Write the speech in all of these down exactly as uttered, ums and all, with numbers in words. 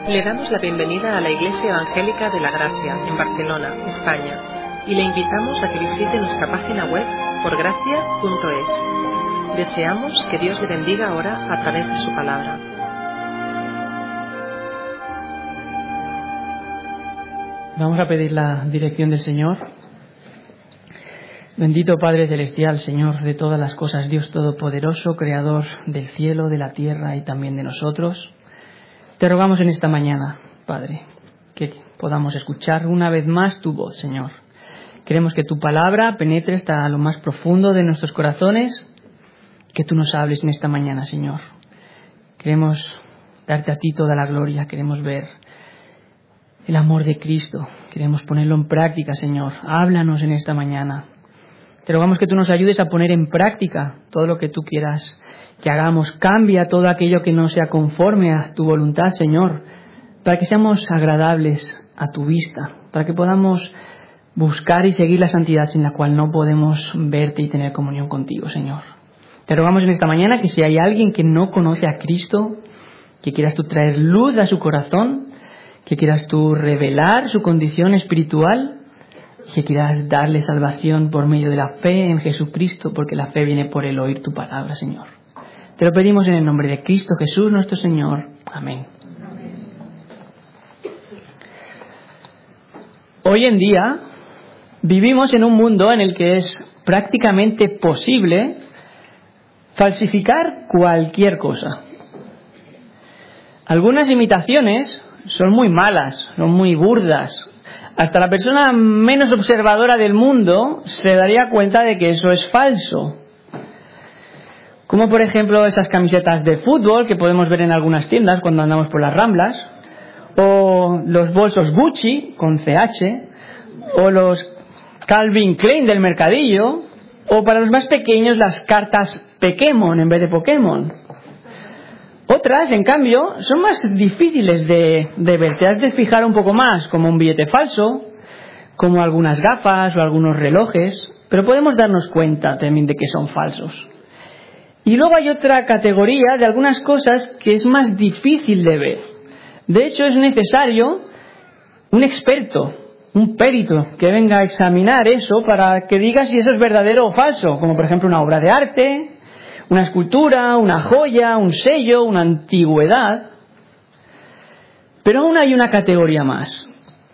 Le damos la bienvenida a la Iglesia Evangélica de la Gracia, en Barcelona, España, y le invitamos a que visite nuestra página web por gracia punto es. Deseamos que Dios le bendiga ahora a través de su palabra. Vamos a pedir la dirección del Señor. Bendito Padre Celestial, Señor de todas las cosas, Dios Todopoderoso, Creador del cielo, de la tierra y también de nosotros. Te rogamos en esta mañana, Padre, que podamos escuchar una vez más tu voz, Señor. Queremos que tu palabra penetre hasta lo más profundo de nuestros corazones, que tú nos hables en esta mañana, Señor. Queremos darte a ti toda la gloria, queremos ver el amor de Cristo, queremos ponerlo en práctica, Señor. Háblanos en esta mañana. Te rogamos que tú nos ayudes a poner en práctica todo lo que tú quieras que hagamos. Cambia todo aquello que no sea conforme a tu voluntad, Señor, para que seamos agradables a tu vista, para que podamos buscar y seguir la santidad sin la cual no podemos verte y tener comunión contigo, Señor. Te rogamos en esta mañana que si hay alguien que no conoce a Cristo, que quieras tú traer luz a su corazón, que quieras tú revelar su condición espiritual, que quieras darle salvación por medio de la fe en Jesucristo, porque la fe viene por el oír tu palabra, Señor. Te lo pedimos en el nombre de Cristo Jesús, nuestro Señor. Amén. Hoy en día vivimos en un mundo en el que es prácticamente posible falsificar cualquier cosa. Algunas imitaciones son muy malas, son muy burdas. Hasta la persona menos observadora del mundo se daría cuenta de que eso es falso. Como por ejemplo esas camisetas de fútbol que podemos ver en algunas tiendas cuando andamos por las Ramblas, o los bolsos Gucci con C H, o los Calvin Klein del mercadillo, o para los más pequeños las cartas Pokémon en vez de Pokémon. Otras, en cambio, son más difíciles de, de ver. Te has de fijar un poco más, como un billete falso, como algunas gafas o algunos relojes, pero podemos darnos cuenta también de que son falsos. Y luego hay otra categoría de algunas cosas que es más difícil de ver. De hecho, es necesario un experto, un perito, que venga a examinar eso para que diga si eso es verdadero o falso, como por ejemplo una obra de arte, una escultura, una joya, un sello, una antigüedad. Pero aún hay una categoría más.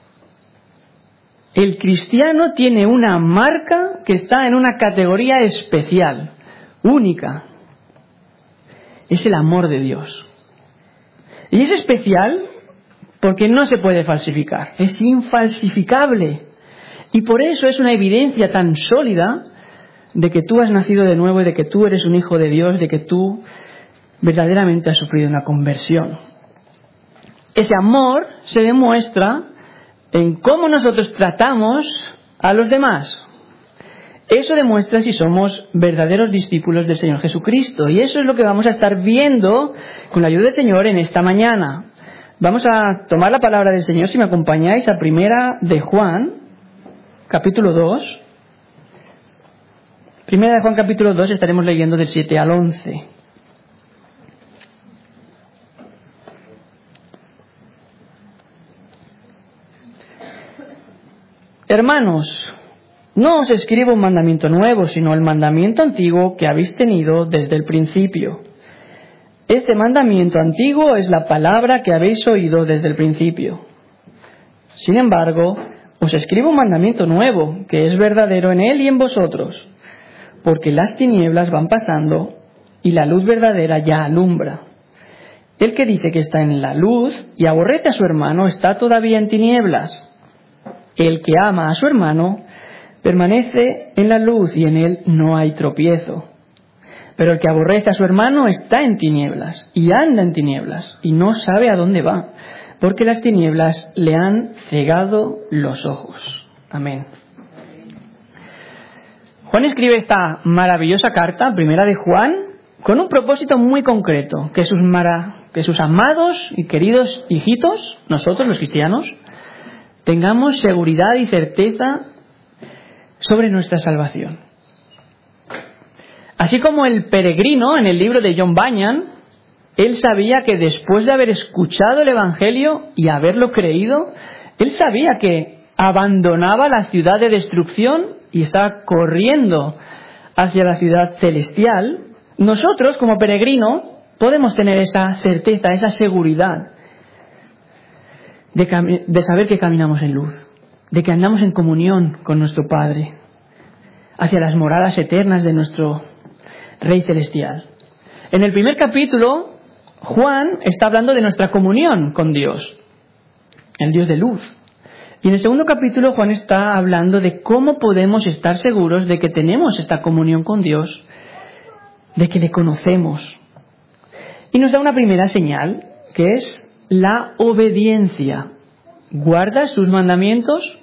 El cristiano tiene una marca que está en una categoría especial, única. Es el amor de Dios. Y es especial porque no se puede falsificar, es infalsificable. Y por eso es una evidencia tan sólida de que tú has nacido de nuevo y de que tú eres un hijo de Dios, de que tú verdaderamente has sufrido una conversión. Ese amor se demuestra en cómo nosotros tratamos a los demás. Eso demuestra si somos verdaderos discípulos del Señor Jesucristo. Y eso es lo que vamos a estar viendo con la ayuda del Señor en esta mañana. Vamos a tomar la palabra del Señor, si me acompañáis, a Primera de Juan, capítulo dos. Primera de Juan, capítulo dos, estaremos leyendo del siete al once. Hermanos, no os escribo un mandamiento nuevo, sino el mandamiento antiguo que habéis tenido desde el principio. Este mandamiento antiguo es la palabra que habéis oído desde el principio. Sin embargo, os escribo un mandamiento nuevo, que es verdadero en él y en vosotros, porque las tinieblas van pasando y la luz verdadera ya alumbra. El que dice que está en la luz y aborrece a su hermano está todavía en tinieblas. El que ama a su hermano permanece en la luz y en él no hay tropiezo. Pero el que aborrece a su hermano está en tinieblas y anda en tinieblas y no sabe a dónde va, porque las tinieblas le han cegado los ojos. Amén. Juan escribe esta maravillosa carta, Primera de Juan, con un propósito muy concreto, que sus, mara, que sus amados y queridos hijitos, nosotros los cristianos, tengamos seguridad y certeza sobre nuestra salvación. Así como el peregrino en el libro de John Bunyan Él sabía que después de haber escuchado el Evangelio y haberlo creído, él sabía que abandonaba la ciudad de destrucción y estaba corriendo hacia la ciudad celestial. Nosotros, como peregrinos, podemos tener esa certeza, esa seguridad de, cami- de saber que caminamos en luz, de que andamos en comunión con nuestro Padre, hacia las moradas eternas de nuestro Rey Celestial. En el primer capítulo, Juan está hablando de nuestra comunión con Dios, el Dios de luz. Y en el segundo capítulo, Juan está hablando de cómo podemos estar seguros de que tenemos esta comunión con Dios, de que le conocemos. Y nos da una primera señal, que es la obediencia. ¿Guarda sus mandamientos?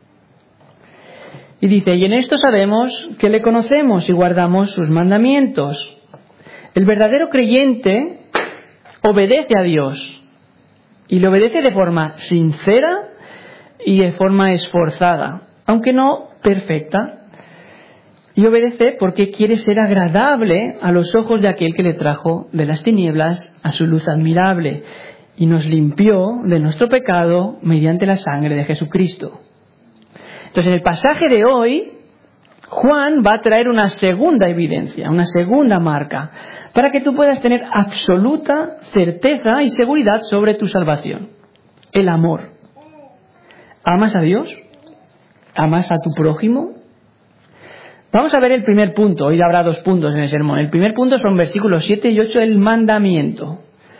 Y dice, y en esto sabemos que le conocemos y guardamos sus mandamientos. El verdadero creyente obedece a Dios. Y le obedece de forma sincera y de forma esforzada, aunque no perfecta. Y obedece porque quiere ser agradable a los ojos de aquel que le trajo de las tinieblas a su luz admirable y nos limpió de nuestro pecado mediante la sangre de Jesucristo. Entonces, en el pasaje de hoy, Juan va a traer una segunda evidencia, una segunda marca, para que tú puedas tener absoluta certeza y seguridad sobre tu salvación. El amor. ¿Amas a Dios? ¿Amas a tu prójimo? Vamos a ver el primer punto. Hoy habrá dos puntos en el sermón. El primer punto son versículos siete y ocho, el mandamiento.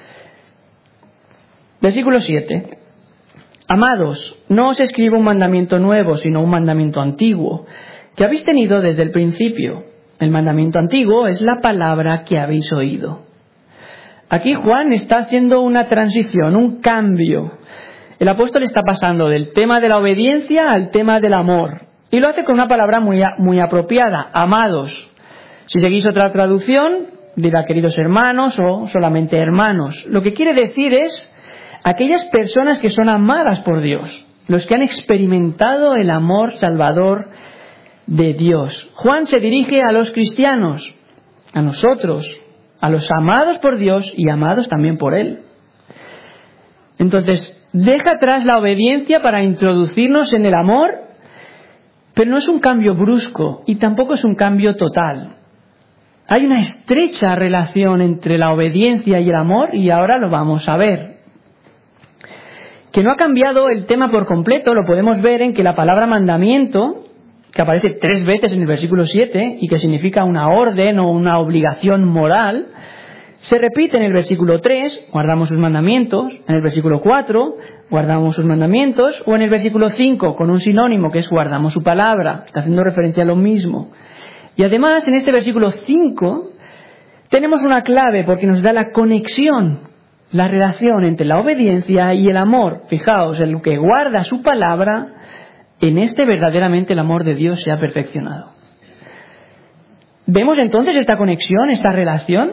Versículo siete. Amados, no os escribo un mandamiento nuevo, sino un mandamiento antiguo, que habéis tenido desde el principio. El mandamiento antiguo es la palabra que habéis oído. Aquí Juan está haciendo una transición, un cambio. El apóstol está pasando del tema de la obediencia al tema del amor. Y lo hace con una palabra muy, muy apropiada, amados. Si seguís otra traducción, dirá queridos hermanos o solamente hermanos. Lo que quiere decir es aquellas personas que son amadas por Dios, los que han experimentado el amor salvador de Dios. Juan se dirige a los cristianos, a nosotros, a los amados por Dios y amados también por Él. Entonces, deja atrás la obediencia para introducirnos en el amor, pero no es un cambio brusco y tampoco es un cambio total. Hay una estrecha relación entre la obediencia y el amor y ahora lo vamos a ver. Que no ha cambiado el tema por completo, lo podemos ver en que la palabra mandamiento, que aparece tres veces en el versículo siete y que significa una orden o una obligación moral, se repite en el versículo tres, guardamos sus mandamientos, en el versículo cuatro, guardamos sus mandamientos, o en el versículo cinco, con un sinónimo que es guardamos su palabra, está haciendo referencia a lo mismo. Y además, en este versículo cinco, tenemos una clave porque nos da la conexión, la relación entre la obediencia y el amor. Fijaos, el que guarda su palabra, en este verdaderamente el amor de Dios se ha perfeccionado. ¿Vemos entonces esta conexión, esta relación?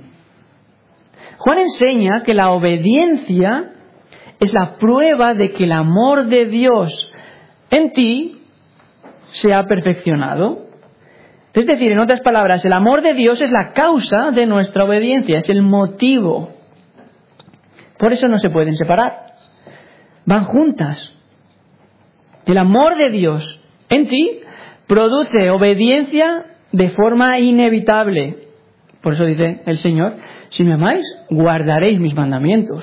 Juan enseña que la obediencia es la prueba de que el amor de Dios en ti se ha perfeccionado. Es decir, en otras palabras, el amor de Dios es la causa de nuestra obediencia, es el motivo. Por eso no se pueden separar. Van juntas. El amor de Dios en ti produce obediencia de forma inevitable. Por eso dice el Señor, si me amáis, guardaréis mis mandamientos.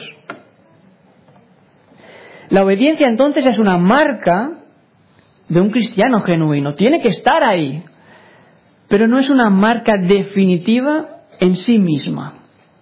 La obediencia entonces es una marca de un cristiano genuino. Tiene que estar ahí. Pero no es una marca definitiva en sí misma.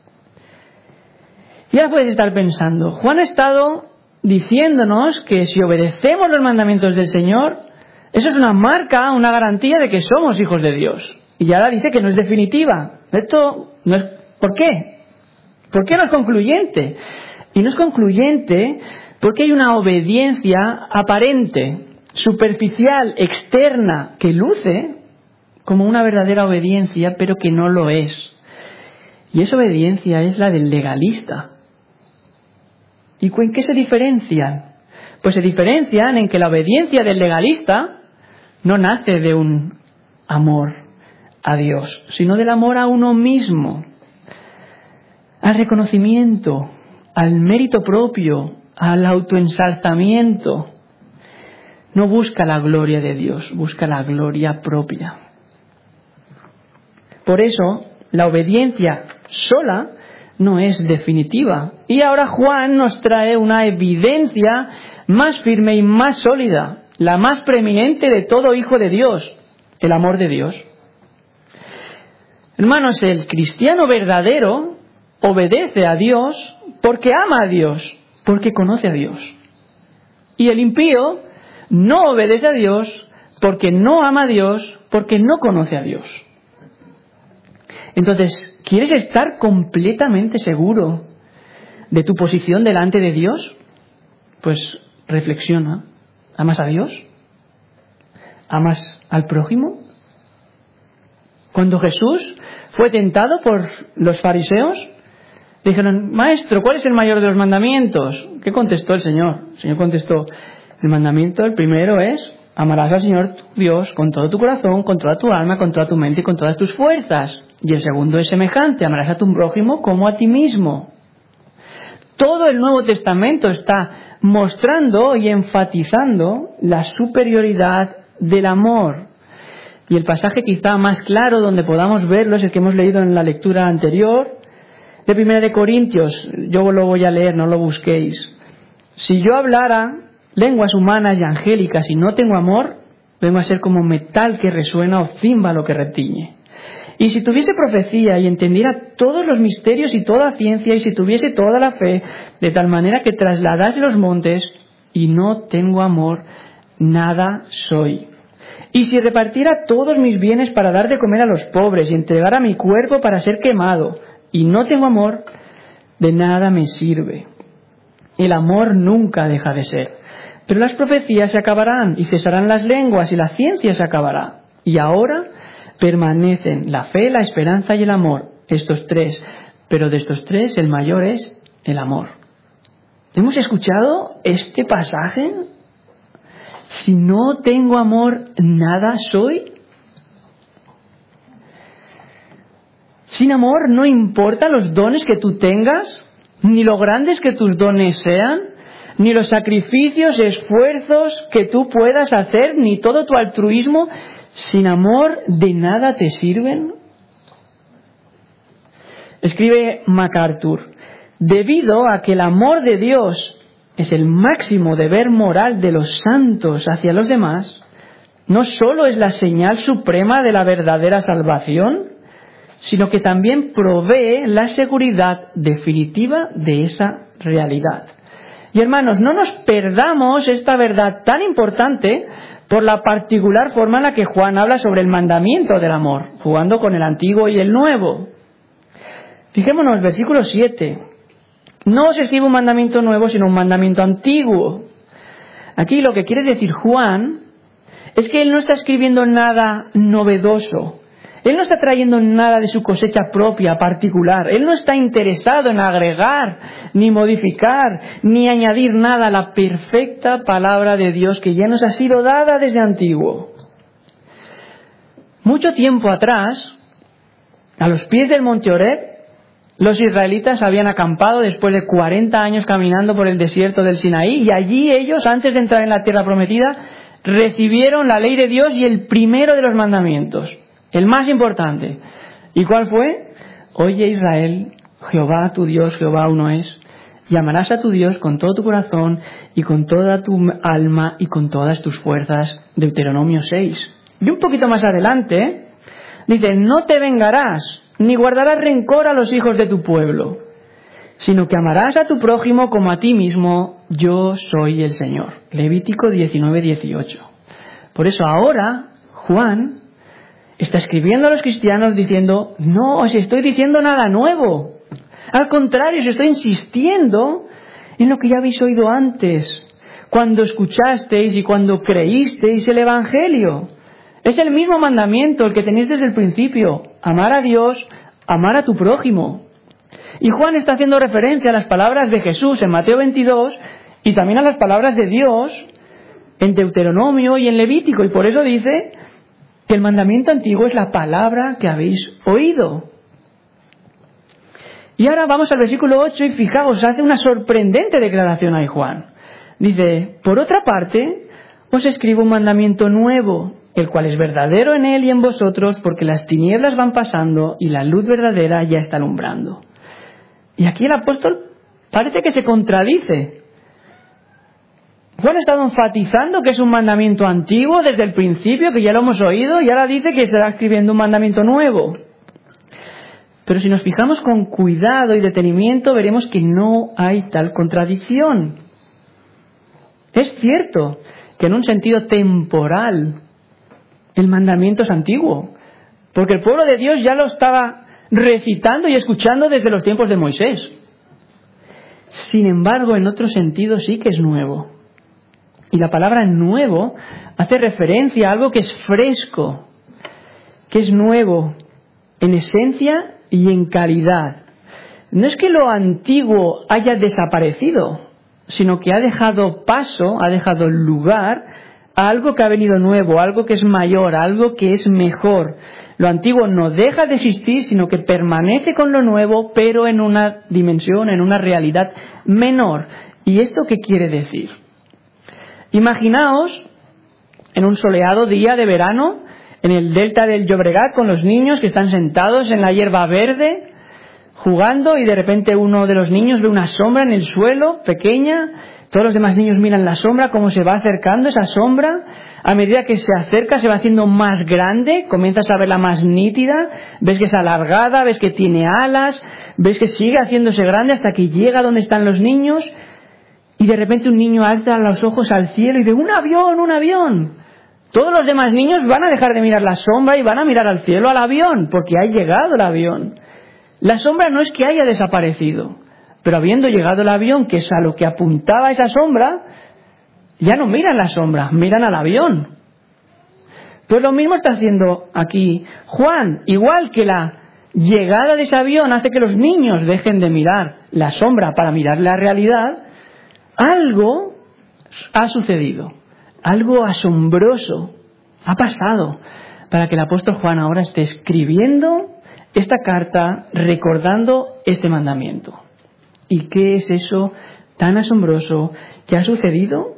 Y ahora puedes estar pensando, Juan ha estado diciéndonos que si obedecemos los mandamientos del Señor, eso es una marca, una garantía de que somos hijos de Dios. Y ahora dice que no es definitiva. Esto no es... ¿Por qué? ¿Por qué no es concluyente? Y no es concluyente porque hay una obediencia aparente, superficial, externa, que luce como una verdadera obediencia, pero que no lo es. Y esa obediencia es la del legalista. ¿Y en qué se diferencian? Pues se diferencian en que la obediencia del legalista no nace de un amor a Dios, sino del amor a uno mismo. al reconocimiento, al mérito propio, al autoensalzamiento. No busca la gloria de Dios, busca la gloria propia. Por eso, la obediencia sola no es definitiva. Y ahora Juan nos trae una evidencia más firme y más sólida, la más preeminente de todo hijo de Dios, el amor de Dios. Hermanos, el cristiano verdadero obedece a Dios porque ama a Dios, porque conoce a Dios. Y el impío no obedece a Dios porque no ama a Dios, porque no conoce a Dios. Entonces, ¿quieres estar completamente seguro de tu posición delante de Dios? Pues reflexiona. ¿Amas a Dios? ¿Amas al prójimo? Cuando Jesús fue tentado por los fariseos, dijeron: Maestro, ¿cuál es el mayor de los mandamientos? ¿Qué contestó el Señor? El Señor contestó: el mandamiento, el primero es: amarás al Señor tu Dios con todo tu corazón, con toda tu alma, con toda tu mente y con todas tus fuerzas. Y el segundo es semejante: amarás a tu prójimo como a ti mismo. Todo el Nuevo Testamento está mostrando y enfatizando la superioridad del amor. Y el pasaje quizá más claro donde podamos verlo es el que hemos leído en la lectura anterior, de Primera de Corintios. Yo lo voy a leer, no lo busquéis. Si yo hablara lenguas humanas y angélicas y no tengo amor, vengo a ser como metal que resuena o címbalo que retiñe. Y si tuviese profecía y entendiera todos los misterios y toda ciencia, y si tuviese toda la fe, de tal manera que trasladase los montes, y no tengo amor, nada soy. Y si repartiera todos mis bienes para dar de comer a los pobres y entregara mi cuerpo para ser quemado, y no tengo amor, de nada me sirve. El amor nunca deja de ser. Pero las profecías se acabarán, y cesarán las lenguas, y la ciencia se acabará. Y ahora permanecen la fe, la esperanza y el amor, estos tres. Pero de estos tres el mayor es el amor. ¿Hemos escuchado este pasaje? Si no tengo amor, nada soy. Sin amor no importa los dones que tú tengas, ni lo grandes que tus dones sean, ni los sacrificios, esfuerzos que tú puedas hacer, ni todo tu altruismo. Sin amor, ¿de nada te sirven? Escribe MacArthur: debido a que el amor de Dios es el máximo deber moral de los santos hacia los demás, no solo es la señal suprema de la verdadera salvación, sino que también provee la seguridad definitiva de esa realidad. Y hermanos, no nos perdamos esta verdad tan importante por la particular forma en la que Juan habla sobre el mandamiento del amor, jugando con el antiguo y el nuevo. Fijémonos, versículo siete. No os escribo un mandamiento nuevo, sino un mandamiento antiguo. Aquí lo que quiere decir Juan es que él no está escribiendo nada novedoso. Él no está trayendo nada de su cosecha propia, particular. Él no está interesado en agregar, ni modificar, ni añadir nada a la perfecta palabra de Dios que ya nos ha sido dada desde antiguo. Mucho tiempo atrás, a los pies del monte Horeb, los israelitas habían acampado después de cuarenta años caminando por el desierto del Sinaí, y allí ellos, antes de entrar en la tierra prometida, recibieron la ley de Dios y el primero de los mandamientos, el más importante. ¿Y cuál fue? Oye Israel, Jehová tu Dios, Jehová uno es, y amarás a tu Dios con todo tu corazón y con toda tu alma y con todas tus fuerzas. Deuteronomio seis. Y un poquito más adelante dice: no te vengarás ni guardarás rencor a los hijos de tu pueblo, sino que amarás a tu prójimo como a ti mismo. Yo soy el Señor. Levítico diecinueve dieciocho. Por eso ahora Juan está escribiendo a los cristianos diciendo: no os estoy diciendo nada nuevo. Al contrario, os estoy insistiendo en lo que ya habéis oído antes, cuando escuchasteis y cuando creísteis el Evangelio. Es el mismo mandamiento, el que tenéis desde el principio: amar a Dios, amar a tu prójimo. Y Juan está haciendo referencia a las palabras de Jesús en Mateo veintidós y también a las palabras de Dios en Deuteronomio y en Levítico. Y por eso dice que el mandamiento antiguo es la palabra que habéis oído. Y ahora vamos al versículo ocho y fijaos, hace una sorprendente declaración ahí Juan. Dice, por otra parte, os escribo un mandamiento nuevo, el cual es verdadero en él y en vosotros, porque las tinieblas van pasando y la luz verdadera ya está alumbrando. Y aquí el apóstol parece que se contradice. Juan ha estado enfatizando que es un mandamiento antiguo desde el principio, que ya lo hemos oído, y ahora dice que se está escribiendo un mandamiento nuevo. Pero si nos fijamos con cuidado y detenimiento, veremos que no hay tal contradicción. Es cierto que en un sentido temporal el mandamiento es antiguo, porque el pueblo de Dios ya lo estaba recitando y escuchando desde los tiempos de Moisés. Sin embargo, en otro sentido sí que es nuevo. Y la palabra nuevo hace referencia a algo que es fresco, que es nuevo en esencia y en calidad. No es que lo antiguo haya desaparecido, sino que ha dejado paso, ha dejado lugar a algo que ha venido nuevo, algo que es mayor, algo que es mejor. Lo antiguo no deja de existir, sino que permanece con lo nuevo, pero en una dimensión, en una realidad menor. ¿Y esto qué quiere decir? Imaginaos en un soleado día de verano, en el delta del Llobregat, con los niños que están sentados en la hierba verde, jugando, y de repente uno de los niños ve una sombra en el suelo, pequeña. Todos los demás niños miran la sombra, cómo se va acercando esa sombra. A medida que se acerca se va haciendo más grande, comienzas a verla más nítida, ves que es alargada, ves que tiene alas, ves que sigue haciéndose grande hasta que llega donde están los niños, y de repente un niño alza los ojos al cielo y ve ¡un avión, un avión! Todos los demás niños van a dejar de mirar la sombra y van a mirar al cielo, al avión, porque ha llegado el avión. La sombra no es que haya desaparecido, pero habiendo llegado el avión, que es a lo que apuntaba esa sombra, ya no miran la sombra, miran al avión. Pues lo mismo está haciendo aquí Juan. Igual que la llegada de ese avión hace que los niños dejen de mirar la sombra para mirar la realidad, algo ha sucedido, algo asombroso ha pasado para que el apóstol Juan ahora esté escribiendo esta carta recordando este mandamiento. ¿Y qué es eso tan asombroso que ha sucedido?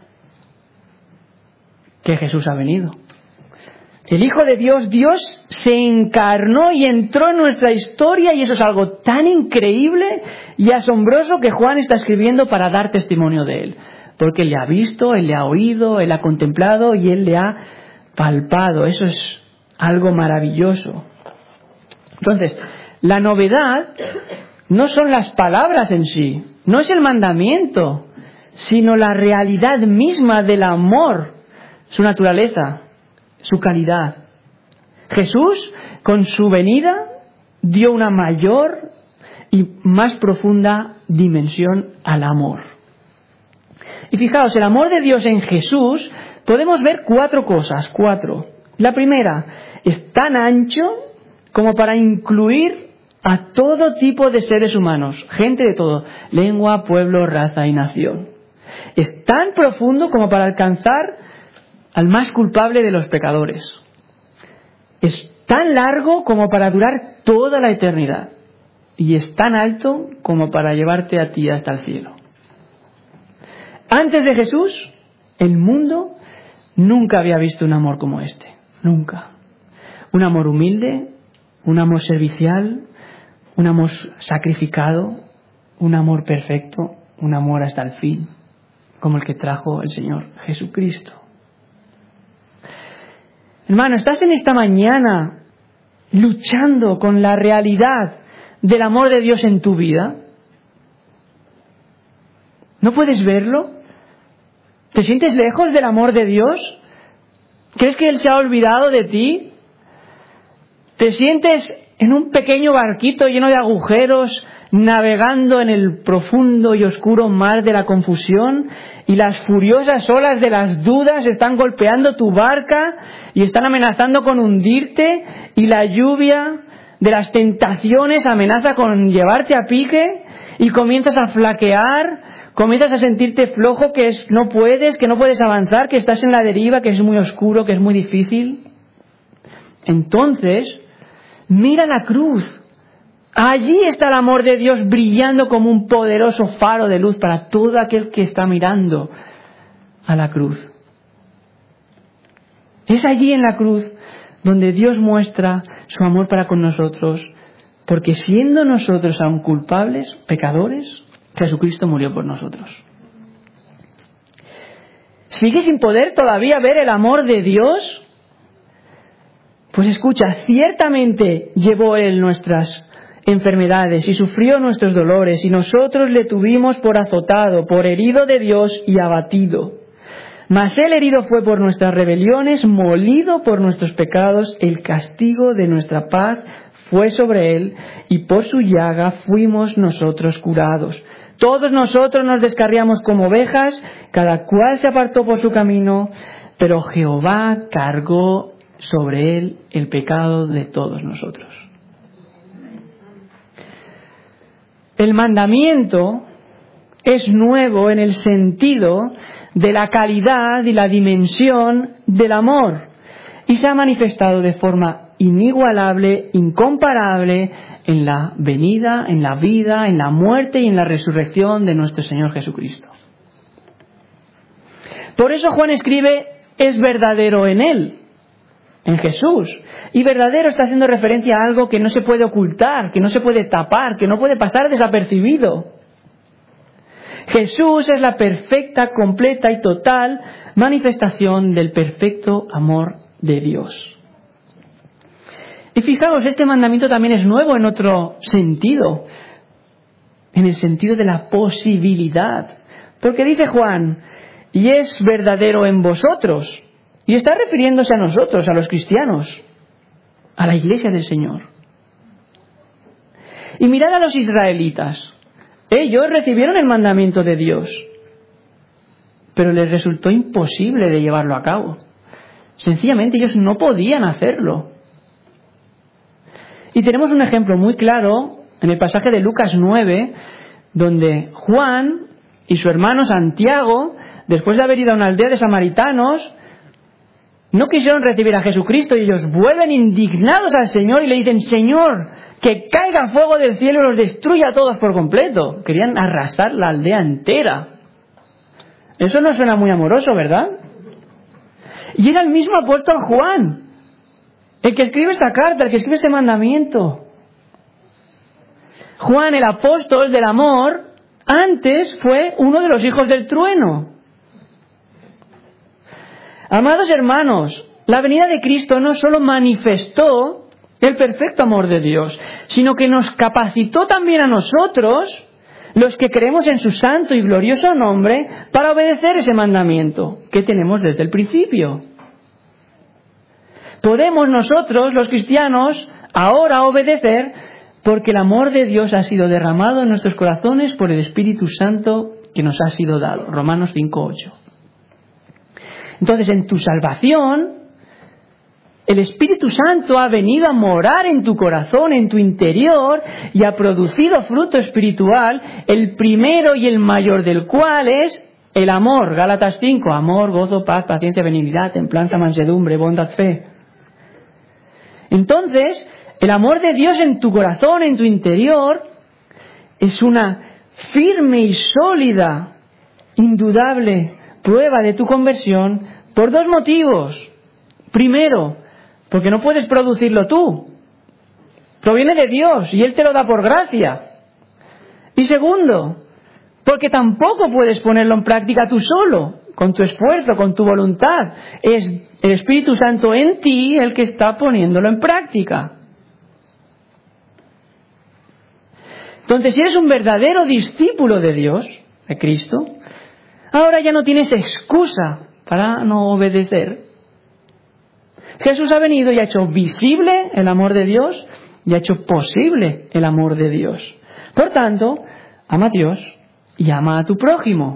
Que Jesús ha venido. El Hijo de Dios, Dios se encarnó y entró en nuestra historia, y eso es algo tan increíble y asombroso que Juan está escribiendo para dar testimonio de él. Porque él le ha visto, él le ha oído, él ha contemplado y él le ha palpado. Eso es algo maravilloso. Entonces, la novedad no son las palabras en sí, no es el mandamiento, sino la realidad misma del amor, su naturaleza, su calidad. Jesús, con su venida, dio una mayor y más profunda dimensión al amor. Y fijaos, el amor de Dios en Jesús, podemos ver cuatro cosas, cuatro. La primera, es tan ancho como para incluir a todo tipo de seres humanos, gente de todo, lengua, pueblo, raza y nación. Es tan profundo como para alcanzar al más culpable de los pecadores. Es tan largo como para durar toda la eternidad. Y es tan alto como para llevarte a ti hasta el cielo. Antes de Jesús, el mundo nunca había visto un amor como este. Nunca. Un amor humilde, un amor servicial, un amor sacrificado, un amor perfecto, un amor hasta el fin, como el que trajo el Señor Jesucristo. Hermano, ¿estás en esta mañana luchando con la realidad del amor de Dios en tu vida? ¿No puedes verlo? ¿Te sientes lejos del amor de Dios? ¿Crees que Él se ha olvidado de ti? ¿Te sientes en un pequeño barquito lleno de agujeros, navegando en el profundo y oscuro mar de la confusión, y las furiosas olas de las dudas están golpeando tu barca y están amenazando con hundirte, y la lluvia de las tentaciones amenaza con llevarte a pique, y comienzas a flaquear, comienzas a sentirte flojo, que es, no puedes, que no puedes avanzar, que estás en la deriva, que es muy oscuro, que es muy difícil? Entonces, mira la cruz, Allí está el amor de Dios brillando como un poderoso faro de luz para todo aquel que está mirando a la cruz. Es allí en la cruz donde Dios muestra su amor para con nosotros, porque siendo nosotros aún culpables, pecadores, Jesucristo murió por nosotros. ¿Sigues sin poder todavía ver el amor de Dios? Pues escucha, ciertamente llevó Él nuestras enfermedades y sufrió nuestros dolores, y nosotros le tuvimos por azotado, por herido de Dios y abatido. Mas Él herido fue por nuestras rebeliones, molido por nuestros pecados, el castigo de nuestra paz fue sobre Él, y por su llaga fuimos nosotros curados. Todos nosotros nos descarriamos como ovejas, cada cual se apartó por su camino, pero Jehová cargó sobre Él el pecado de todos nosotros. El mandamiento es nuevo en el sentido de la calidad y la dimensión del amor, y se ha manifestado de forma inigualable, incomparable, en la venida, en la vida, en la muerte y en la resurrección de nuestro Señor Jesucristo. Por eso Juan escribe, es verdadero en Él, en Jesús. Y verdadero está haciendo referencia a algo que no se puede ocultar, que no se puede tapar, que no puede pasar desapercibido. Jesús es la perfecta, completa y total manifestación del perfecto amor de Dios. Y fijaos, este mandamiento también es nuevo en otro sentido, en el sentido de la posibilidad. Porque dice Juan, y es verdadero en vosotros, y está refiriéndose a nosotros, a los cristianos, a la iglesia del Señor. Y mirad a los israelitas. Ellos recibieron el mandamiento de Dios, pero les resultó imposible de llevarlo a cabo. Sencillamente ellos no podían hacerlo. Y tenemos un ejemplo muy claro en el pasaje de Lucas nueve, donde Juan y su hermano Santiago, después de haber ido a una aldea de samaritanos, no quisieron recibir a Jesucristo, y ellos vuelven indignados al Señor y le dicen, Señor, que caiga fuego del cielo y los destruya a todos por completo. Querían arrasar la aldea entera. Eso no suena muy amoroso, ¿verdad? Y era el mismo apóstol Juan, el que escribe esta carta, el que escribe este mandamiento. Juan, el apóstol del amor, antes fue uno de los hijos del trueno. Amados hermanos, la venida de Cristo no solo manifestó el perfecto amor de Dios, sino que nos capacitó también a nosotros, los que creemos en su santo y glorioso nombre, para obedecer ese mandamiento que tenemos desde el principio. Podemos nosotros, los cristianos, ahora obedecer porque el amor de Dios ha sido derramado en nuestros corazones por el Espíritu Santo que nos ha sido dado. Romanos cinco ocho. Entonces, en tu salvación, el Espíritu Santo ha venido a morar en tu corazón, en tu interior, y ha producido fruto espiritual, el primero y el mayor del cual es el amor. Gálatas cinco, amor, gozo, paz, paciencia, benignidad, templanza, mansedumbre, bondad, fe. Entonces, el amor de Dios en tu corazón, en tu interior, es una firme y sólida, indudable prueba de tu conversión por dos motivos. Primero, porque no puedes producirlo tú. Proviene de Dios y Él te lo da por gracia. Y segundo, porque tampoco puedes ponerlo en práctica tú solo, con tu esfuerzo, con tu voluntad. Es el Espíritu Santo en ti el que está poniéndolo en práctica. Entonces, si eres un verdadero discípulo de Dios, de Cristo, ahora ya no tienes excusa para no obedecer. Jesús ha venido y ha hecho visible el amor de Dios y ha hecho posible el amor de Dios. Por tanto, ama a Dios y ama a tu prójimo.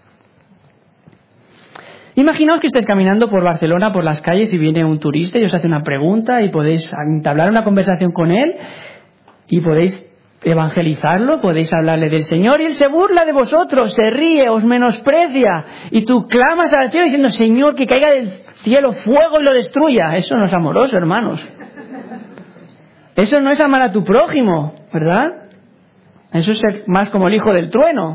Imaginaos que estáis caminando por Barcelona, por las calles, y viene un turista y os hace una pregunta y podéis entablar una conversación con él y podéis evangelizarlo, podéis hablarle del Señor, y Él se burla de vosotros, se ríe, os menosprecia, y tú clamas al cielo diciendo, Señor, que caiga del cielo fuego y lo destruya. Eso no es amoroso, hermanos. Eso no es amar a tu prójimo. ¿verdad? Eso es ser más como el hijo del trueno.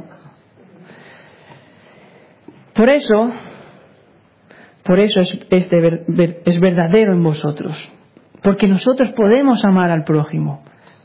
Por eso, por eso es, es, de ver, ver, es verdadero en vosotros. Porque nosotros podemos amar al prójimo.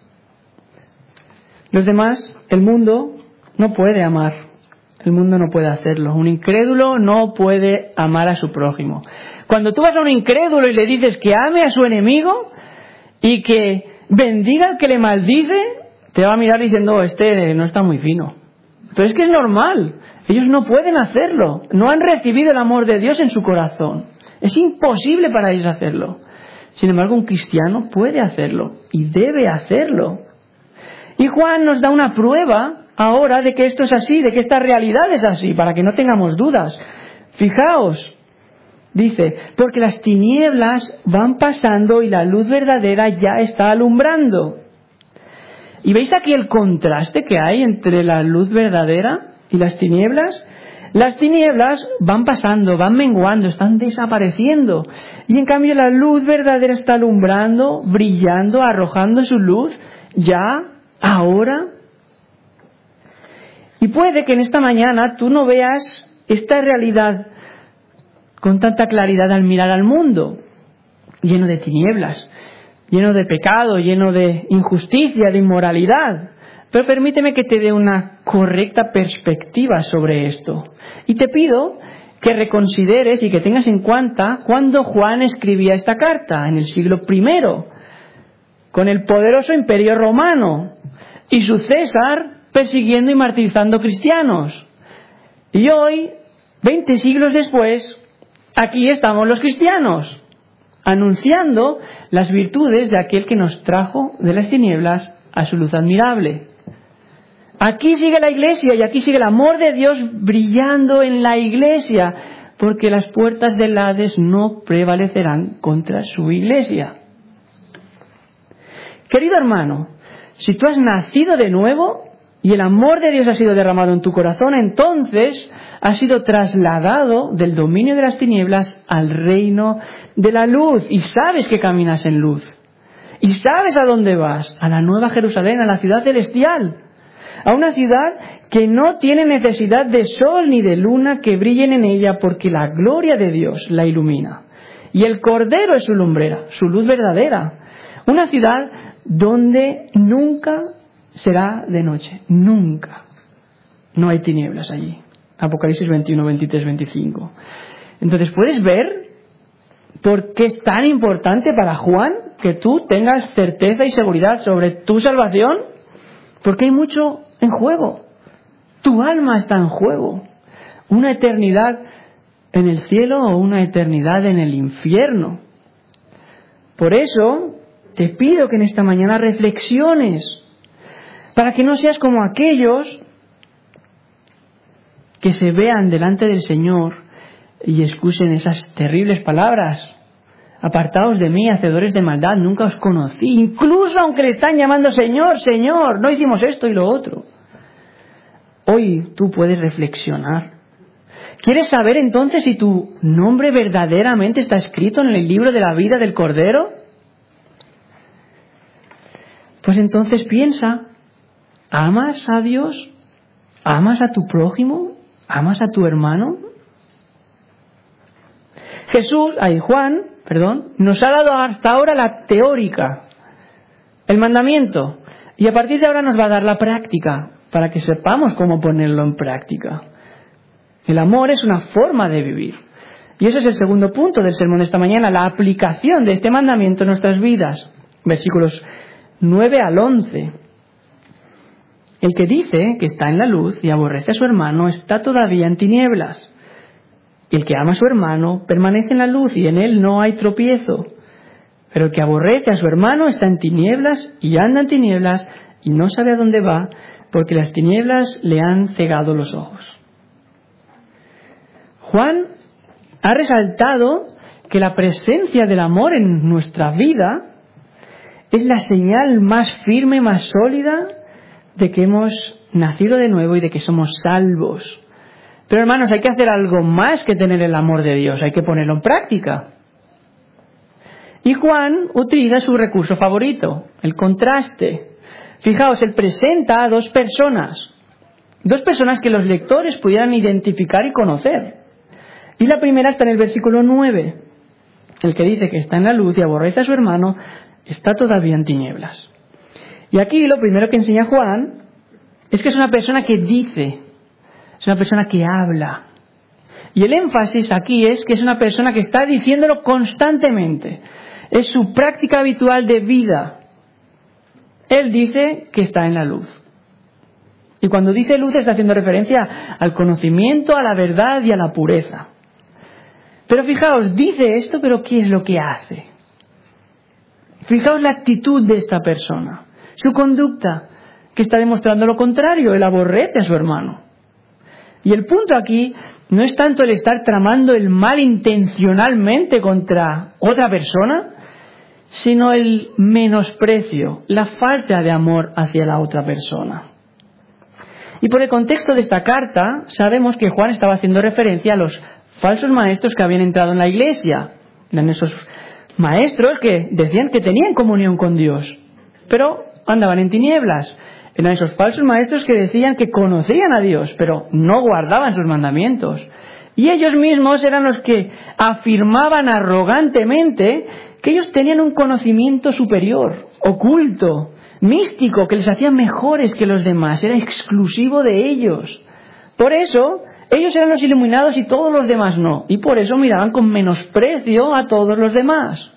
Los demás, el mundo, no puede amar. El mundo no puede hacerlo. Un incrédulo no puede amar a su prójimo. Cuando tú vas a un incrédulo y le dices que ame a su enemigo y que bendiga al que le maldice, te va a mirar diciendo, oh, este no está muy fino. Pero es que es normal. Ellos no pueden hacerlo. No han recibido el amor de Dios en su corazón. Es imposible para ellos hacerlo. Sin embargo, un cristiano puede hacerlo y debe hacerlo. Y Juan nos da una prueba ahora de que esto es así, de que esta realidad es así, para que no tengamos dudas. Fijaos, dice, porque las tinieblas van pasando y la luz verdadera ya está alumbrando. ¿Y veis aquí el contraste que hay entre la luz verdadera y las tinieblas? Las tinieblas van pasando, van menguando, están desapareciendo. Y en cambio la luz verdadera está alumbrando, brillando, arrojando su luz, ya, ahora. Y puede que en esta mañana tú no veas esta realidad con tanta claridad al mirar al mundo, lleno de tinieblas, lleno de pecado, lleno de injusticia, de inmoralidad. Pero permíteme que te dé una correcta perspectiva sobre esto. Y te pido que reconsideres y que tengas en cuenta cuando Juan escribía esta carta, en el siglo primero, con el poderoso imperio romano, y su César persiguiendo y martirizando cristianos. Y hoy, veinte siglos después, aquí estamos los cristianos, anunciando las virtudes de aquel que nos trajo de las tinieblas a su luz admirable. Aquí sigue la iglesia y aquí sigue el amor de Dios brillando en la iglesia, porque las puertas del Hades no prevalecerán contra su iglesia. Querido hermano, si tú has nacido de nuevo y el amor de Dios ha sido derramado en tu corazón, entonces has sido trasladado del dominio de las tinieblas al reino de la luz y sabes que caminas en luz. Y sabes a dónde vas, a la Nueva Jerusalén, a la ciudad celestial. A una ciudad que no tiene necesidad de sol ni de luna que brillen en ella, porque la gloria de Dios la ilumina. Y el Cordero es su lumbrera, su luz verdadera. Una ciudad donde nunca será de noche, nunca. No hay tinieblas allí. Apocalipsis veintiuno, veintitrés, veinticinco. Entonces, ¿puedes ver por qué es tan importante para Juan que tú tengas certeza y seguridad sobre tu salvación? Porque hay mucho en juego. Tu alma está en juego. Una eternidad en el cielo o una eternidad en el infierno. Por eso te pido que en esta mañana reflexiones, para que no seas como aquellos que se vean delante del Señor y escuchen esas terribles palabras. Apartaos de mí, hacedores de maldad, nunca os conocí. Incluso aunque le están llamando Señor, Señor, no hicimos esto y lo otro. Hoy tú puedes reflexionar. ¿Quieres saber entonces si tu nombre verdaderamente está escrito en el libro de la vida del Cordero? Pues entonces piensa, ¿amas a Dios? ¿Amas a tu prójimo? ¿Amas a tu hermano? Jesús, ay, Juan, perdón, nos ha dado hasta ahora la teórica, el mandamiento, y a partir de ahora nos va a dar la práctica, para que sepamos cómo ponerlo en práctica. El amor es una forma de vivir. Y ese es el segundo punto del sermón de esta mañana, la aplicación de este mandamiento en nuestras vidas. Versículos nueve al once. El que dice que está en la luz y aborrece a su hermano está todavía en tinieblas. Y el que ama a su hermano permanece en la luz y en él no hay tropiezo. Pero el que aborrece a su hermano está en tinieblas y anda en tinieblas y no sabe a dónde va, porque las tinieblas le han cegado los ojos. Juan ha resaltado que la presencia del amor en nuestra vida es la señal más firme, más sólida de que hemos nacido de nuevo y de que somos salvos. Pero hermanos, hay que hacer algo más que tener el amor de Dios, hay que ponerlo en práctica. Y Juan utiliza su recurso favorito, el contraste. Fijaos, él presenta a dos personas, dos personas que los lectores pudieran identificar y conocer. Y la primera está en el versículo nueve, el que dice que está en la luz y aborrece a su hermano, está todavía en tinieblas. Y aquí lo primero que enseña Juan es que es una persona que dice, es una persona que habla. Y el énfasis aquí es que es una persona que está diciéndolo constantemente. Es su práctica habitual de vida. Él dice que está en la luz. Y cuando dice luz está haciendo referencia al conocimiento, a la verdad y a la pureza. Pero fijaos, dice esto, pero ¿qué es lo que hace? Fijaos la actitud de esta persona, su conducta, que está demostrando lo contrario, él aborrece a su hermano. Y el punto aquí no es tanto el estar tramando el mal intencionalmente contra otra persona, sino el menosprecio, la falta de amor hacia la otra persona. Y por el contexto de esta carta, sabemos que Juan estaba haciendo referencia a los falsos maestros que habían entrado en la iglesia. Eran esos maestros que decían que tenían comunión con Dios, pero andaban en tinieblas. Eran esos falsos maestros que decían que conocían a Dios, pero no guardaban sus mandamientos. Y ellos mismos eran los que afirmaban arrogantemente que ellos tenían un conocimiento superior, oculto, místico, que les hacía mejores que los demás, era exclusivo de ellos. Por eso, ellos eran los iluminados y todos los demás no. Y por eso miraban con menosprecio a todos los demás.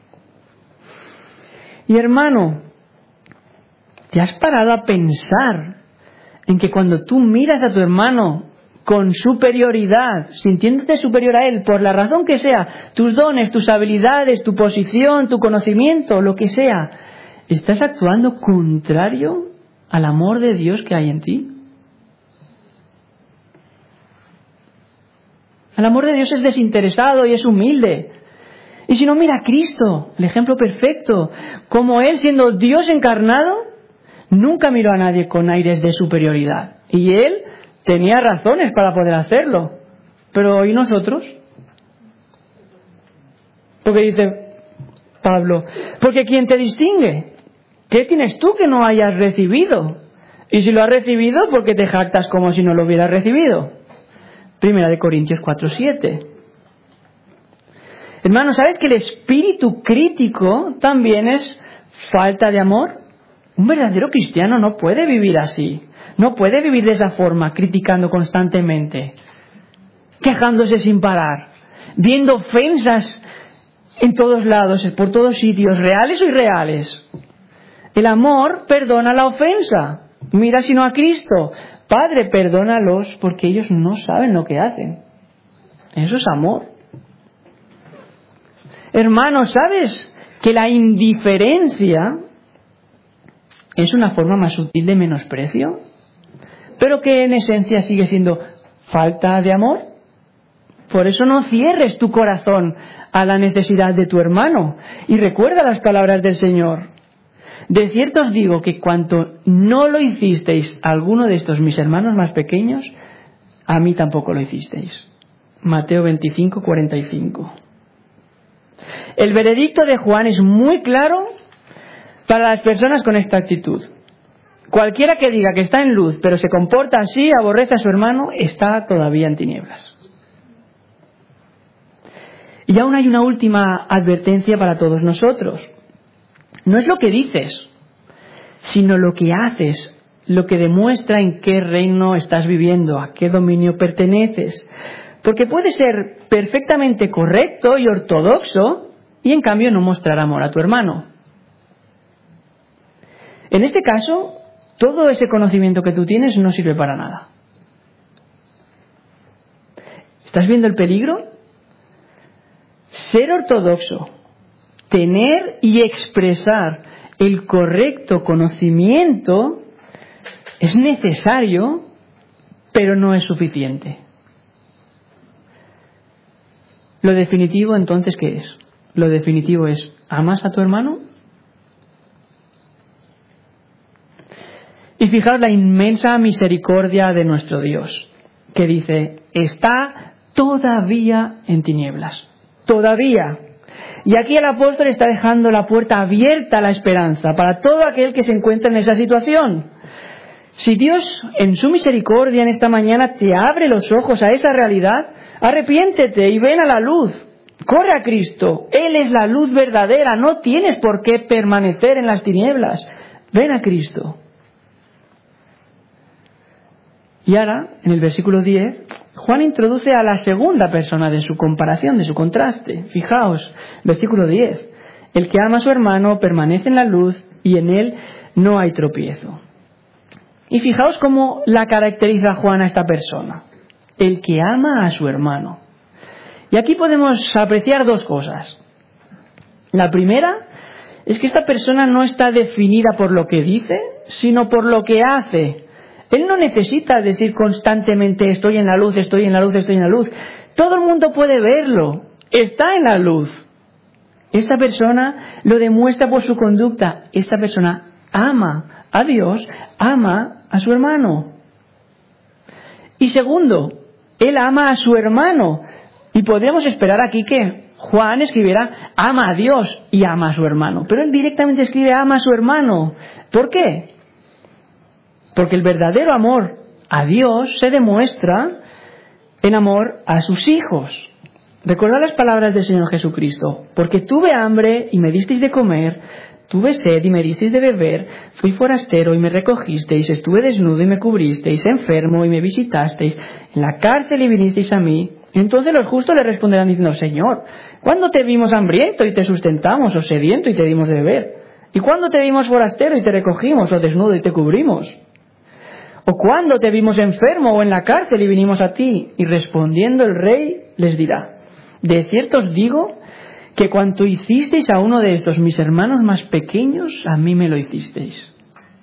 Y hermano, ¿te has parado a pensar en que cuando tú miras a tu hermano con superioridad, sintiéndote superior a él, por la razón que sea, tus dones, tus habilidades, tu posición, tu conocimiento, lo que sea, estás actuando contrario al amor de Dios que hay en ti? El amor de Dios es desinteresado y es humilde. Y si no, mira a Cristo, el ejemplo perfecto, como Él siendo Dios encarnado, nunca miró a nadie con aires de superioridad. Y Él tenía razones para poder hacerlo. Pero ¿y nosotros? Porque dice Pablo, porque ¿quién te distingue? ¿Qué tienes tú que no hayas recibido? Y si lo has recibido, ¿por qué te jactas como si no lo hubieras recibido? Primera de Corintios cuatro siete. Hermano, ¿sabes que el espíritu crítico también es falta de amor? Un verdadero cristiano no puede vivir así. No puede vivir de esa forma, criticando constantemente, quejándose sin parar, viendo ofensas en todos lados, por todos sitios, reales o irreales. El amor perdona la ofensa. Mira sino a Cristo. Padre, perdónalos porque ellos no saben lo que hacen. Eso es amor. Hermano, ¿sabes que la indiferencia es una forma más sutil de menosprecio? Pero que en esencia sigue siendo falta de amor. Por eso no cierres tu corazón a la necesidad de tu hermano. Y recuerda las palabras del Señor. De cierto os digo que cuanto no lo hicisteis a alguno de estos mis hermanos más pequeños, a mí tampoco lo hicisteis. Mateo veinticinco, cuarenta y cinco. El veredicto de Juan es muy claro para las personas con esta actitud. Cualquiera que diga que está en luz, pero se comporta así, aborrece a su hermano, está todavía en tinieblas. Y aún hay una última advertencia para todos nosotros. No es lo que dices, sino lo que haces, lo que demuestra en qué reino estás viviendo, a qué dominio perteneces. Porque puede ser perfectamente correcto y ortodoxo y en cambio no mostrar amor a tu hermano. En este caso, todo ese conocimiento que tú tienes no sirve para nada. ¿Estás viendo el peligro? Ser ortodoxo, tener y expresar el correcto conocimiento es necesario, pero no es suficiente. Lo definitivo entonces, ¿qué es? Lo definitivo es, ¿amas a tu hermano? Y fijaos la inmensa misericordia de nuestro Dios, que dice, está todavía en tinieblas. Todavía. Y aquí el apóstol está dejando la puerta abierta a la esperanza para todo aquel que se encuentra en esa situación. Si Dios, en su misericordia en esta mañana, te abre los ojos a esa realidad, arrepiéntete y ven a la luz. Corre a Cristo. Él es la luz verdadera. No tienes por qué permanecer en las tinieblas. Ven a Cristo. Y ahora, en el versículo diez, Juan introduce a la segunda persona de su comparación, de su contraste. Fijaos, versículo diez. El que ama a su hermano permanece en la luz y en él no hay tropiezo. Y fijaos cómo la caracteriza Juan a esta persona. El que ama a su hermano. Y aquí podemos apreciar dos cosas. La primera es que esta persona no está definida por lo que dice, sino por lo que hace. Él no necesita decir constantemente estoy en la luz, estoy en la luz, estoy en la luz. Todo el mundo puede verlo. Está en la luz. Esta persona lo demuestra por su conducta. Esta persona ama a Dios, ama a su hermano. Y segundo, él ama a su hermano. Y podríamos esperar aquí que Juan escribiera ama a Dios y ama a su hermano. Pero él directamente escribe ama a su hermano. ¿Por qué? Porque el verdadero amor a Dios se demuestra en amor a sus hijos. Recordad las palabras del Señor Jesucristo. Porque tuve hambre y me disteis de comer, tuve sed y me disteis de beber, fui forastero y me recogisteis, estuve desnudo y me cubristeis, enfermo y me visitasteis, en la cárcel y vinisteis a mí. Entonces los justos le responderán diciendo, Señor, ¿cuándo te vimos hambriento y te sustentamos, o sediento y te dimos de beber? ¿Y cuándo te vimos forastero y te recogimos, o desnudo y te cubrimos? ¿O cuándo te vimos enfermo o en la cárcel y vinimos a ti? Y respondiendo el rey les dirá, de cierto os digo que cuanto hicisteis a uno de estos mis hermanos más pequeños, a mí me lo hicisteis.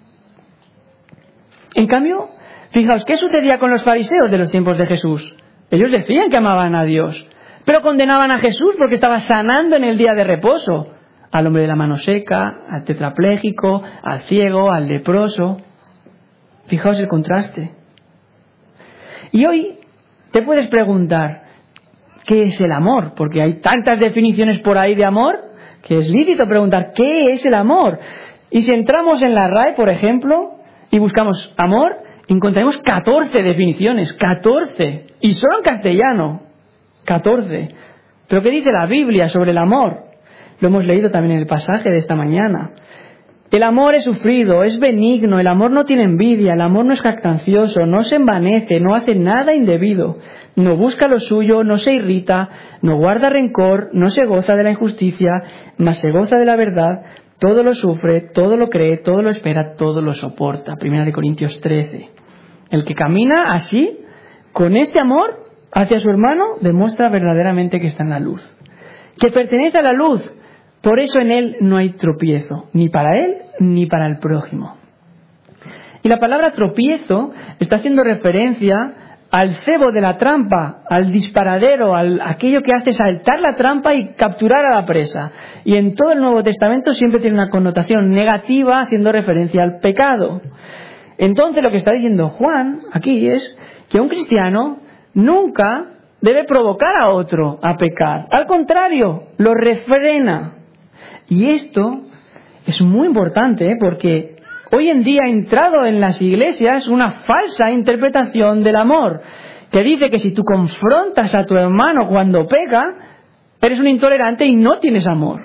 En cambio, fijaos, ¿qué sucedía con los fariseos de los tiempos de Jesús? Ellos decían que amaban a Dios, pero condenaban a Jesús porque estaba sanando en el día de reposo al hombre de la mano seca, al tetrapléjico, al ciego, al leproso. Fijaos el contraste. Y hoy te puedes preguntar, ¿qué es el amor? Porque hay tantas definiciones por ahí de amor que es lícito preguntar, ¿qué es el amor? Y si entramos en la R A E, por ejemplo, y buscamos amor, encontraremos catorce definiciones, catorce, y solo en castellano, catorce. ¿Pero qué dice la Biblia sobre el amor? Lo hemos leído también en el pasaje de esta mañana. El amor es sufrido, es benigno, el amor no tiene envidia, el amor no es jactancioso, no se envanece, no hace nada indebido, no busca lo suyo, no se irrita, no guarda rencor, no se goza de la injusticia, mas se goza de la verdad, todo lo sufre, todo lo cree, todo lo espera, todo lo soporta. Primera de Corintios trece. El que camina así, con este amor hacia su hermano, demuestra verdaderamente que está en la luz, que pertenece a la luz. Por eso en él no hay tropiezo, ni para él ni para el prójimo. Y la palabra tropiezo está haciendo referencia al cebo de la trampa, al disparadero, al aquello que hace saltar la trampa y capturar a la presa. Y en todo el Nuevo Testamento siempre tiene una connotación negativa haciendo referencia al pecado. Entonces lo que está diciendo Juan aquí es que un cristiano nunca debe provocar a otro a pecar. Al contrario, lo refrena. Y esto es muy importante, ¿eh? Porque hoy en día ha entrado en las iglesias una falsa interpretación del amor, que dice que si tú confrontas a tu hermano cuando peca, eres un intolerante y no tienes amor.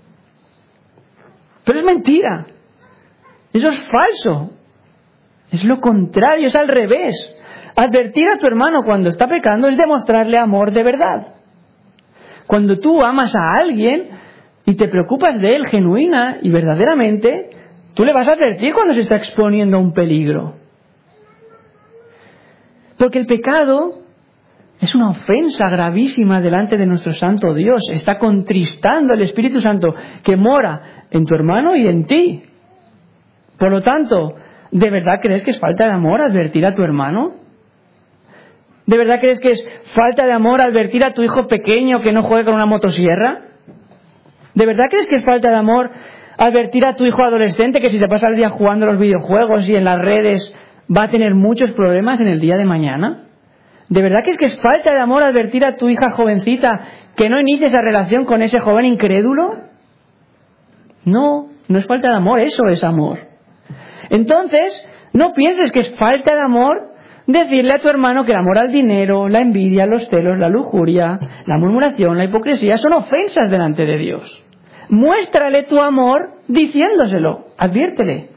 Pero es mentira. Eso es falso. Es lo contrario, es al revés. Advertir a tu hermano cuando está pecando es demostrarle amor de verdad. Cuando tú amas a alguien y te preocupas de él genuina y verdaderamente, tú le vas a advertir cuando se está exponiendo a un peligro. Porque el pecado es una ofensa gravísima delante de nuestro santo Dios. Está contristando al Espíritu Santo que mora en tu hermano y en ti. Por lo tanto, ¿de verdad crees que es falta de amor advertir a tu hermano? ¿De verdad crees que es falta de amor advertir a tu hijo pequeño que no juegue con una motosierra? ¿De verdad crees que es falta de amor advertir a tu hijo adolescente que si se pasa el día jugando a los videojuegos y en las redes va a tener muchos problemas en el día de mañana? ¿De verdad que es que es falta de amor advertir a tu hija jovencita que no inicie esa relación con ese joven incrédulo? No, no es falta de amor, eso es amor. Entonces, no pienses que es falta de amor decirle a tu hermano que el amor al dinero, la envidia, los celos, la lujuria, la murmuración, la hipocresía son ofensas delante de Dios. Muéstrale tu amor diciéndoselo, adviértele.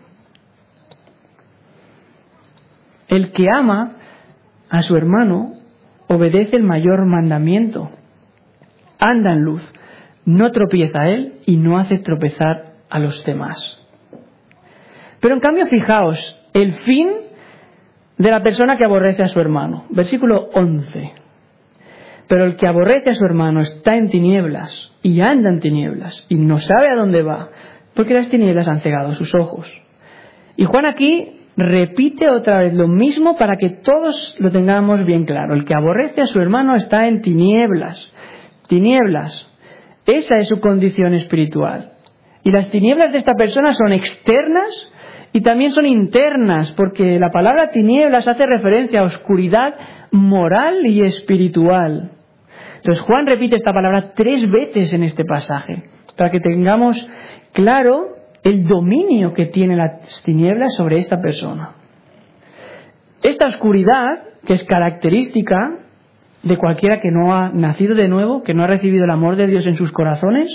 El que ama a su hermano obedece el mayor mandamiento. Anda en luz, no tropieza a él y no hace tropezar a los demás. Pero en cambio, fijaos, el fin de la persona que aborrece a su hermano. Versículo once. Pero el que aborrece a su hermano está en tinieblas y anda en tinieblas y no sabe a dónde va, porque las tinieblas han cegado sus ojos. Y Juan aquí repite otra vez lo mismo para que todos lo tengamos bien claro. El que aborrece a su hermano está en tinieblas. Tinieblas. Esa es su condición espiritual. Y las tinieblas de esta persona son externas y también son internas, porque la palabra tinieblas hace referencia a oscuridad moral y espiritual. Entonces Juan repite esta palabra tres veces en este pasaje, para que tengamos claro el dominio que tienen las tinieblas sobre esta persona. Esta oscuridad, que es característica de cualquiera que no ha nacido de nuevo, que no ha recibido el amor de Dios en sus corazones,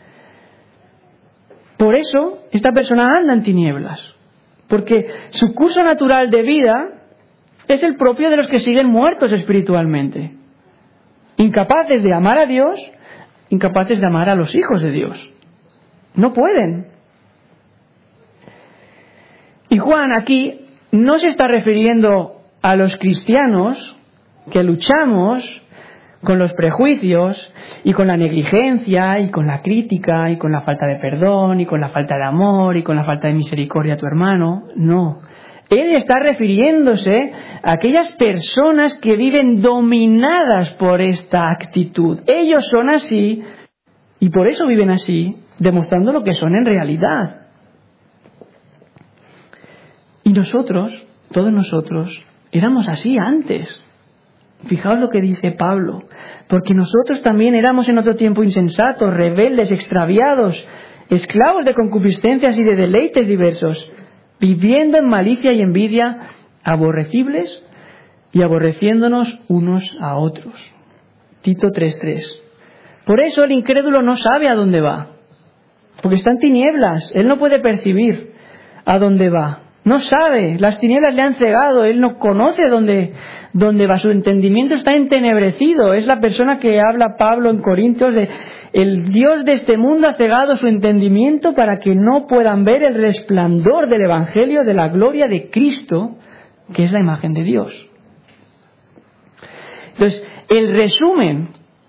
por eso esta persona anda en tinieblas, porque su curso natural de vida es el propio de los que siguen muertos espiritualmente, incapaces de amar a Dios, incapaces de amar a los hijos de Dios. No pueden. Y Juan aquí no se está refiriendo a los cristianos que luchamos con los prejuicios y con la negligencia y con la crítica y con la falta de perdón y con la falta de amor y con la falta de misericordia a tu hermano. No. Él está refiriéndose a aquellas personas que viven dominadas por esta actitud. Ellos son así y por eso viven así, demostrando lo que son en realidad. Y nosotros, todos nosotros, éramos así antes. Fijaos lo que dice Pablo. Porque nosotros también éramos en otro tiempo insensatos, rebeldes, extraviados, esclavos de concupiscencias y de deleites diversos, viviendo en malicia y envidia, aborrecibles y aborreciéndonos unos a otros. Tito tres tres. Por eso el incrédulo no sabe a dónde va, porque está en tinieblas. Él no puede percibir a dónde va. No sabe, las tinieblas le han cegado, él no conoce dónde, dónde va, su entendimiento está entenebrecido. Es la persona que habla Pablo en Corintios de el Dios de este mundo ha cegado su entendimiento para que no puedan ver el resplandor del Evangelio de la gloria de Cristo, que es la imagen de Dios. Entonces, el resumen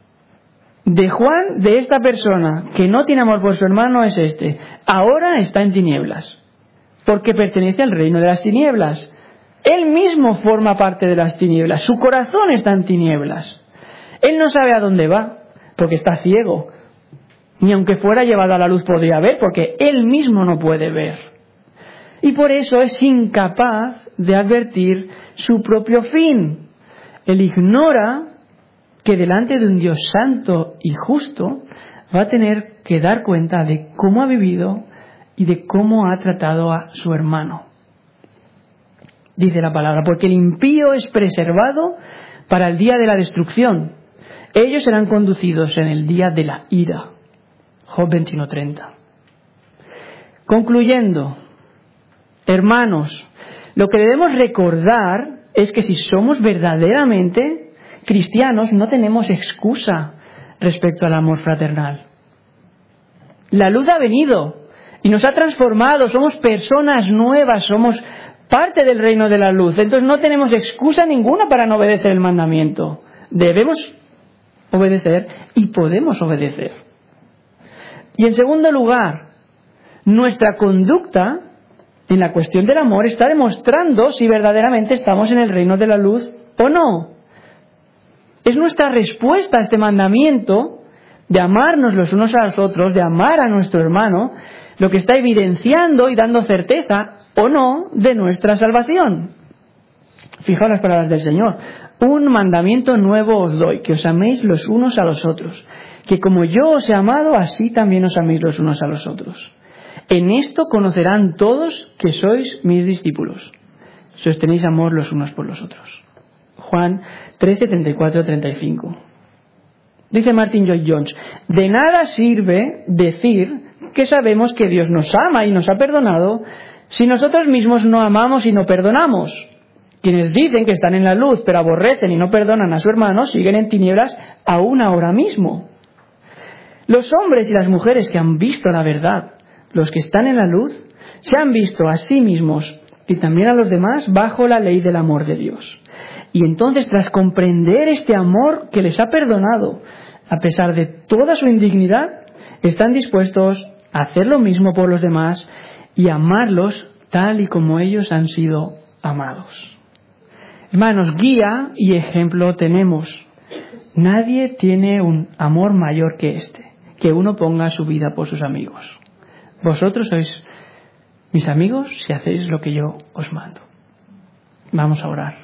de Juan, de esta persona que no tiene amor por su hermano, es este: ahora está en tinieblas, porque pertenece al reino de las tinieblas. Él mismo forma parte de las tinieblas. Su corazón está en tinieblas. Él no sabe a dónde va, porque está ciego. Ni aunque fuera llevado a la luz podría ver, porque él mismo no puede ver. Y por eso es incapaz de advertir su propio fin. Él ignora que delante de un Dios santo y justo va a tener que dar cuenta de cómo ha vivido y de cómo ha tratado a su hermano. Dice la palabra, porque el impío es preservado para el día de la destrucción. Ellos serán conducidos en el día de la ira. Job veintiuno treinta. Concluyendo, hermanos, lo que debemos recordar es que si somos verdaderamente cristianos no tenemos excusa respecto al amor fraternal. La luz ha venido y nos ha transformado, somos personas nuevas, somos parte del reino de la luz. Entonces no tenemos excusa ninguna para no obedecer el mandamiento. Debemos obedecer y podemos obedecer. Y en segundo lugar, nuestra conducta en la cuestión del amor está demostrando si verdaderamente estamos en el reino de la luz o no. Es nuestra respuesta a este mandamiento de amarnos los unos a los otros, de amar a nuestro hermano, lo que está evidenciando y dando certeza o no de nuestra salvación. Fijaos las palabras del Señor. Un mandamiento nuevo os doy, que os améis los unos a los otros. Que como yo os he amado, así también os améis los unos a los otros. En esto conocerán todos que sois mis discípulos, si os tenéis amor los unos por los otros. Juan trece, treinta y cuatro, treinta y cinco. Dice Martin Lloyd-Jones, de nada sirve decir que sabemos que Dios nos ama y nos ha perdonado si nosotros mismos no amamos y no perdonamos. Quienes dicen que están en la luz pero aborrecen y no perdonan a su hermano siguen en tinieblas aún ahora mismo. Los hombres y las mujeres que han visto la verdad, los que están en la luz, se han visto a sí mismos y también a los demás bajo la ley del amor de Dios. Y entonces, tras comprender este amor que les ha perdonado, a pesar de toda su indignidad, están dispuestos a hacer lo mismo por los demás y amarlos tal y como ellos han sido amados. Hermanos, guía y ejemplo tenemos. Nadie tiene un amor mayor que este, que uno ponga su vida por sus amigos. Vosotros sois mis amigos si hacéis lo que yo os mando. Vamos a orar.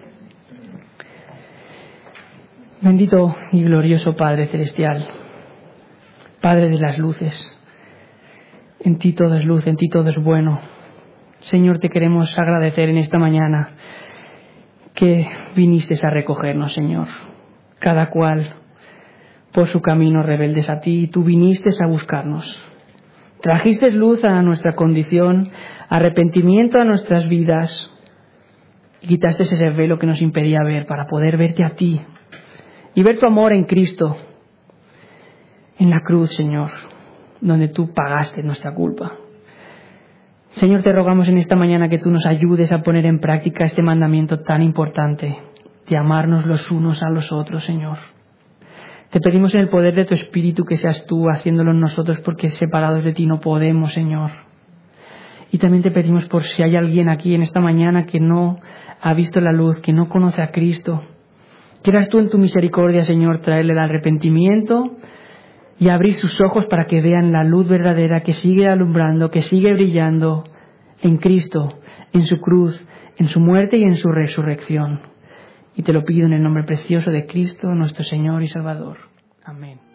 Bendito y glorioso Padre Celestial, Padre de las luces, en ti todo es luz, en ti todo es bueno. Señor, te queremos agradecer en esta mañana que viniste a recogernos, Señor, cada cual por su camino rebeldes a ti, y tú viniste a buscarnos. Trajiste luz a nuestra condición, arrepentimiento a nuestras vidas, y quitaste ese velo que nos impedía ver para poder verte a ti y ver tu amor en Cristo, en la cruz, Señor, donde tú pagaste nuestra culpa. Señor, te rogamos en esta mañana que tú nos ayudes a poner en práctica este mandamiento tan importante de amarnos los unos a los otros, Señor. Te pedimos en el poder de tu Espíritu que seas tú haciéndolo en nosotros, porque separados de ti no podemos, Señor. Y también te pedimos por si hay alguien aquí en esta mañana que no ha visto la luz, que no conoce a Cristo. Quieras tú en tu misericordia, Señor, traerle el arrepentimiento y abrir sus ojos para que vean la luz verdadera que sigue alumbrando, que sigue brillando en Cristo, en su cruz, en su muerte y en su resurrección. Y te lo pido en el nombre precioso de Cristo, nuestro Señor y Salvador. Amén.